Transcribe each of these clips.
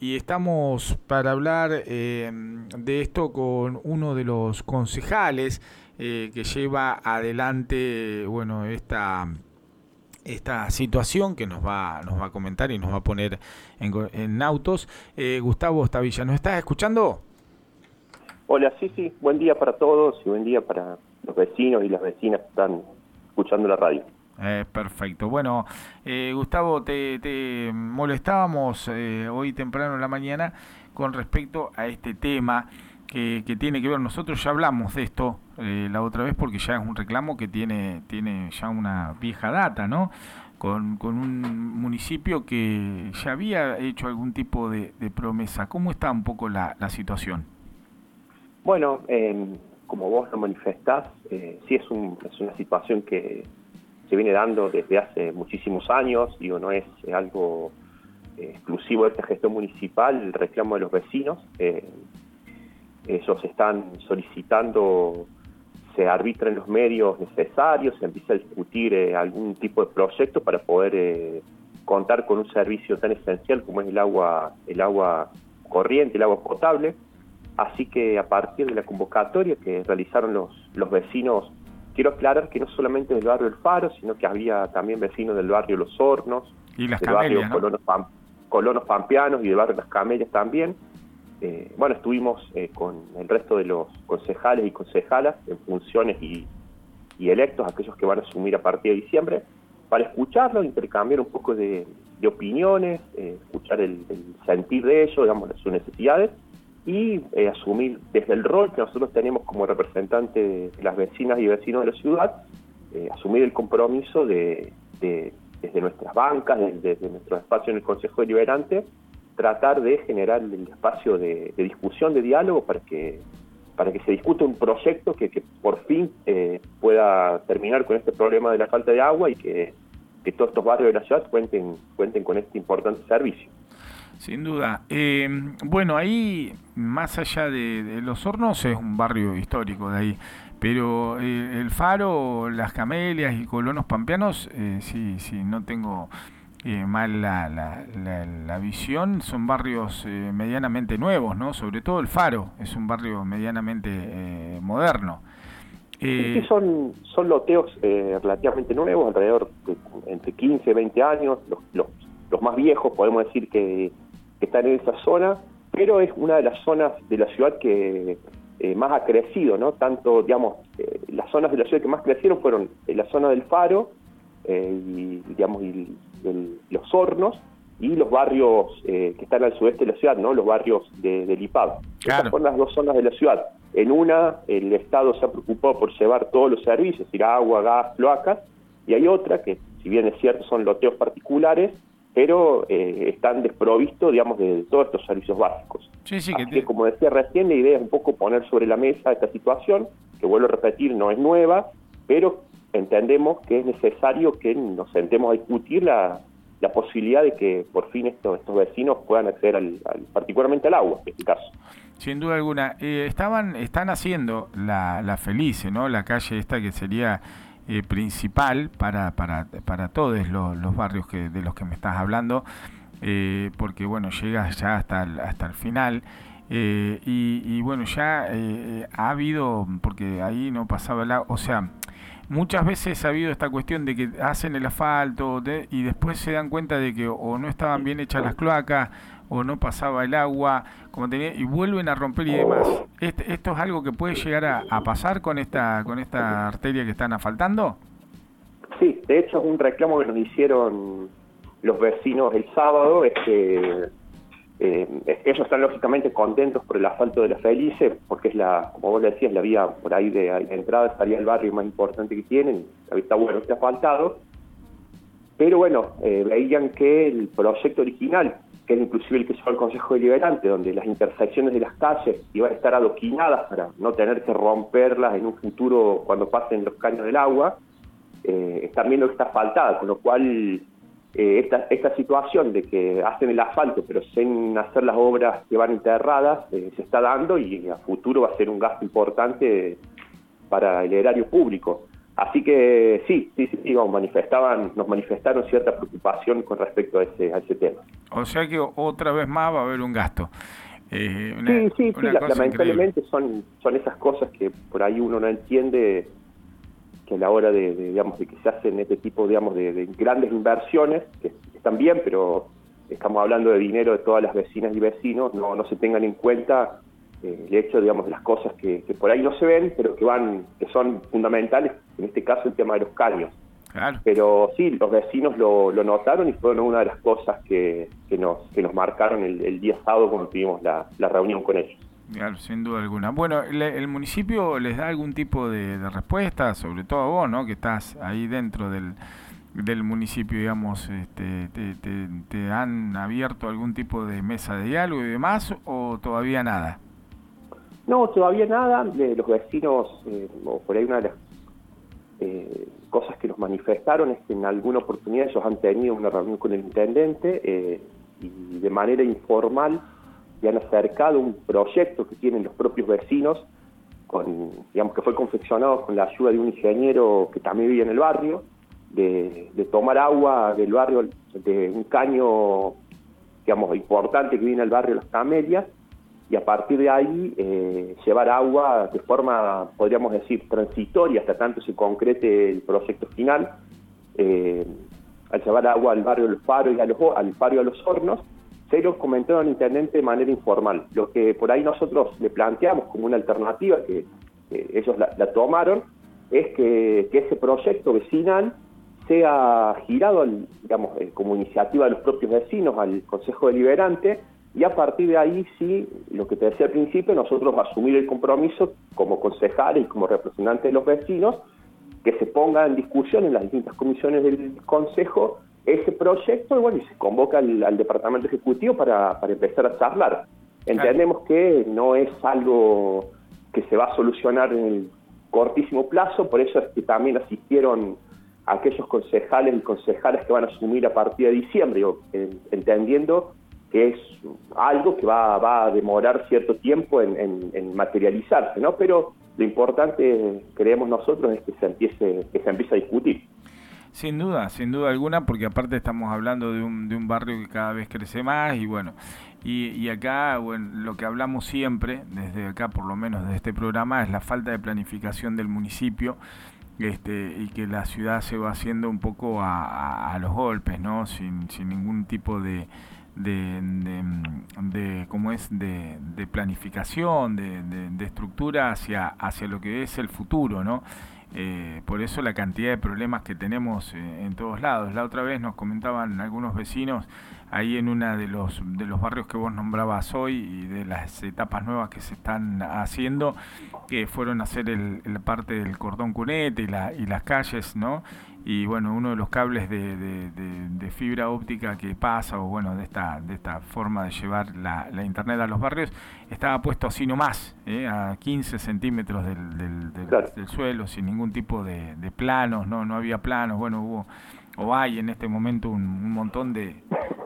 y estamos para hablar de esto con uno de los concejales que lleva adelante, bueno, esta situación que nos va a comentar y nos va a poner en autos. Gustavo Stavilla, ¿nos estás escuchando? Hola, sí, buen día para todos y buen día para los vecinos y las vecinas que están escuchando la radio. Perfecto. Bueno, Gustavo, te molestábamos hoy temprano en la mañana con respecto a este tema que tiene que ver, nosotros ya hablamos de esto la otra vez porque ya es un reclamo que tiene ya una vieja data, ¿no? Con un municipio que ya había hecho algún tipo de promesa. ¿Cómo está un poco la situación? Bueno, como vos lo manifestás, sí es una situación que se viene dando desde hace muchísimos años, digo, no es algo exclusivo de esta gestión municipal, el reclamo de los vecinos. Ellos están solicitando se arbitren los medios necesarios, se empieza a discutir algún tipo de proyecto para poder contar con un servicio tan esencial como es el agua corriente, el agua potable. Así que a partir de la convocatoria que realizaron los vecinos, quiero aclarar que no solamente del barrio El Faro, sino que había también vecinos del barrio Los Hornos, y Las del Camelias, barrio ¿no? Colonos Pampeanos y del barrio Las Camelias también. Bueno, estuvimos con el resto de los concejales y concejalas en funciones y electos, aquellos que van a asumir a partir de diciembre, para escucharlos, intercambiar un poco de opiniones, escuchar el sentir de ellos, digamos, sus necesidades, y asumir desde el rol que nosotros tenemos como representantes de las vecinas y vecinos de la ciudad, asumir el compromiso desde nuestras bancas, desde nuestro espacio en el Consejo Deliberante, tratar de generar el espacio de discusión, de diálogo, para que se discuta un proyecto que por fin pueda terminar con este problema de la falta de agua y que todos estos barrios de la ciudad cuenten con este importante servicio. Sin duda. Bueno, ahí, más allá de Los Hornos, es un barrio histórico de ahí, pero El Faro, Las Camelias y Colonos Pampeanos, sí, no tengo mal la visión, son barrios medianamente nuevos, ¿no? Sobre todo El Faro es un barrio medianamente moderno. Sí, son loteos relativamente nuevos, alrededor de entre 15 y 20 años, los más viejos podemos decir que están en esa zona, pero es una de las zonas de la ciudad que más ha crecido, ¿no? Tanto, digamos, las zonas de la ciudad que más crecieron fueron la zona del Faro, y Los Hornos, y los barrios que están al sudeste de la ciudad, ¿no? Los barrios del IPAB. Claro. Esas son las dos zonas de la ciudad. En una, el Estado se ha preocupado por llevar todos los servicios, es decir, agua, gas, cloacas, y hay otra que, si bien es cierto, son loteos particulares, pero están desprovistos, digamos, de todos estos servicios básicos. Sí, Así que, como decía recién, la idea es un poco poner sobre la mesa esta situación, que vuelvo a repetir, no es nueva, pero entendemos que es necesario que nos sentemos a discutir la posibilidad de que por fin estos vecinos puedan acceder particularmente al agua, en este caso. Sin duda alguna. Están haciendo la Felice, ¿no? La calle esta que sería principal para todos los barrios de los que me estás hablando, porque bueno, llegas ya hasta el final. Y bueno, ya ha habido, porque ahí no pasaba el agua, o sea, muchas veces ha habido esta cuestión de que hacen el asfalto y después se dan cuenta de que o no estaban bien hechas las cloacas o no pasaba el agua como tenía y vuelven a romper y demás. ¿Esto es algo que puede llegar a pasar con esta arteria que están asfaltando? Sí, de hecho es un reclamo que nos hicieron los vecinos el sábado, es que ellos están lógicamente contentos por el asfalto de la Felice, porque es como vos le decías, la vía por ahí de entrada estaría el barrio más importante que tienen, está bueno, está asfaltado, pero bueno, veían que el proyecto original, que es inclusive el que llevó al Consejo Deliberante, donde las intersecciones de las calles iban a estar adoquinadas para no tener que romperlas en un futuro cuando pasen los caños del agua, están viendo que está asfaltada, con lo cual esta situación de que hacen el asfalto pero sin hacer las obras que van enterradas se está dando y a futuro va a ser un gasto importante para el erario público. Así que sí, nos manifestaron cierta preocupación con respecto a ese tema. O sea que otra vez más va a haber un gasto. Lamentablemente son esas cosas que por ahí uno no entiende, que a la hora de que se hacen este tipo, de grandes inversiones, que están bien, pero estamos hablando de dinero de todas las vecinas y vecinos, no se tengan en cuenta el hecho, de las cosas que por ahí no se ven, pero que son fundamentales, en este caso el tema de los caños. Claro. Pero sí, los vecinos lo notaron y fueron una de las cosas que nos marcaron el día sábado cuando tuvimos la reunión con ellos. Claro, sin duda alguna. Bueno, ¿el municipio les da algún tipo de respuesta, sobre todo a vos, ¿no?, que estás ahí dentro del municipio, digamos, te han abierto algún tipo de mesa de diálogo y demás, o todavía nada? No, todavía nada. Los vecinos, o por ahí una de las cosas que nos manifestaron es que en alguna oportunidad ellos han tenido una reunión con el intendente y de manera informal le han acercado un proyecto que tienen los propios vecinos, que fue confeccionado con la ayuda de un ingeniero que también vive en el barrio, de tomar agua del barrio, de un caño importante que viene al barrio Las Camelias, y a partir de ahí llevar agua de forma, podríamos decir, transitoria hasta tanto se concrete el proyecto final, al llevar agua al barrio Los Faros y al Faro y a Los Hornos. Se lo comentaron al intendente de manera informal. Lo que por ahí nosotros le planteamos como una alternativa, que ellos la tomaron, es que ese proyecto vecinal sea girado, como iniciativa de los propios vecinos al Consejo Deliberante, y a partir de ahí sí, lo que te decía al principio, nosotros asumir el compromiso como concejales y como representantes de los vecinos, que se ponga en discusión en las distintas comisiones del Consejo ese proyecto, y se convoca al Departamento Ejecutivo para empezar a charlar. Entendemos que no es algo que se va a solucionar en el cortísimo plazo, por eso es que también asistieron aquellos concejales y concejalas que van a asumir a partir de diciembre, entendiendo que es algo que va a demorar cierto tiempo en materializarse, ¿no? Pero lo importante, creemos nosotros, es que se empiece a discutir. Sin duda alguna, porque aparte estamos hablando de un barrio que cada vez crece más y acá, lo que hablamos siempre, desde acá por lo menos de este programa, es la falta de planificación del municipio, y que la ciudad se va haciendo un poco a los golpes, ¿no? Sin ningún tipo de planificación, de estructura hacia lo que es el futuro, ¿no? Por eso la cantidad de problemas que tenemos en todos lados. La otra vez nos comentaban algunos vecinos ahí en una de los barrios que vos nombrabas hoy y de las etapas nuevas que se están haciendo, que fueron a hacer la parte del cordón cunete y las calles, ¿no? Y uno de los cables de fibra óptica que pasa, de esta forma de llevar la internet a los barrios, estaba puesto así nomás, a 15 centímetros del suelo, sin ningún tipo de planos, no había planos. Hay en este momento un montón de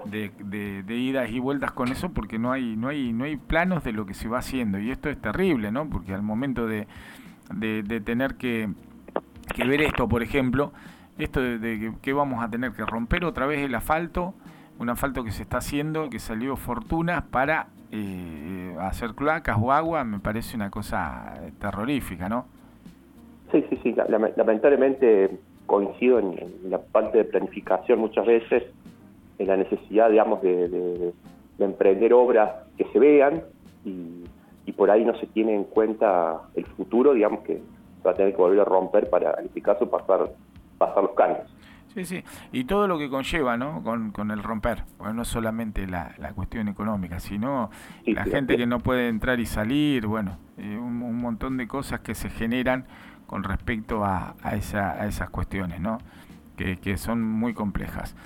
idas y vueltas con eso, porque no hay planos de lo que se va haciendo, y esto es terrible, ¿no? Porque al momento de tener que ver esto, por ejemplo, esto de que vamos a tener que romper otra vez el asfalto, un asfalto que se está haciendo, que salió fortunas para hacer cloacas o agua, me parece una cosa terrorífica, ¿no? Sí, lamentablemente coincido en la parte de planificación muchas veces, en la necesidad, de emprender obras que se vean, y por ahí no se tiene en cuenta el futuro, que se va a tener que volver a romper para, en este caso, pasar los caños. Sí, y todo lo que conlleva, ¿no? Con el romper, no es solamente la cuestión económica, sino la gente que no puede entrar y salir, un montón de cosas que se generan con respecto a esas cuestiones, ¿no? Que son muy complejas.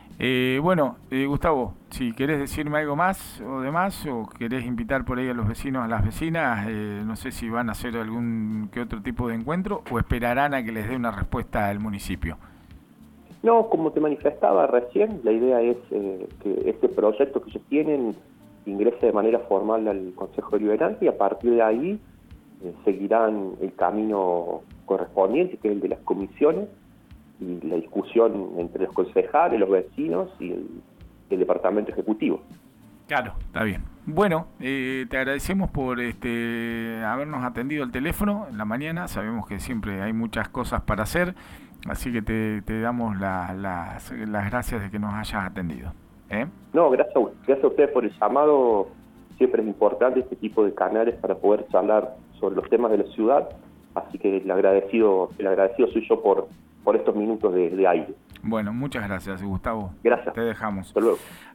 Gustavo, si querés decirme algo más o demás, o querés invitar por ahí a los vecinos, a las vecinas, no sé si van a hacer algún que otro tipo de encuentro o esperarán a que les dé una respuesta al municipio. No, como te manifestaba recién, la idea es que este proyecto que ellos tienen ingrese de manera formal al Consejo Deliberante, y a partir de ahí seguirán el camino correspondiente, que es el de las comisiones, y la discusión entre los concejales, los vecinos y el departamento ejecutivo. Claro, está bien. Bueno, te agradecemos por habernos atendido el teléfono en la mañana. Sabemos que siempre hay muchas cosas para hacer, así que te damos las gracias de que nos hayas atendido. No, gracias a ustedes por el llamado. Siempre es importante este tipo de canales para poder charlar sobre los temas de la ciudad, así que el agradecido soy yo por estos minutos de aire. Bueno, muchas gracias, Gustavo. Gracias. Te dejamos. Hasta luego.